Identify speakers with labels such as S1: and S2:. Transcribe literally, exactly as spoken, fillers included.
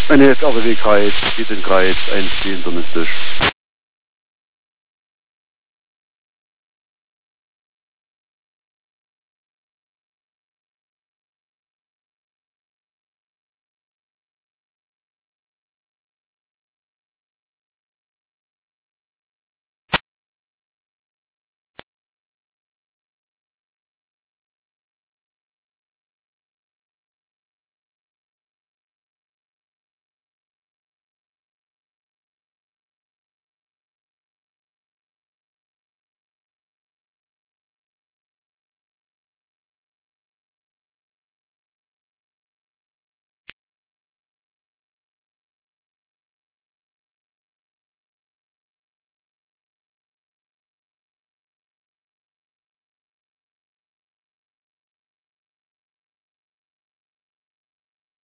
S1: En heeft alle week ga je het, dit en ga je het, en het, internet dus.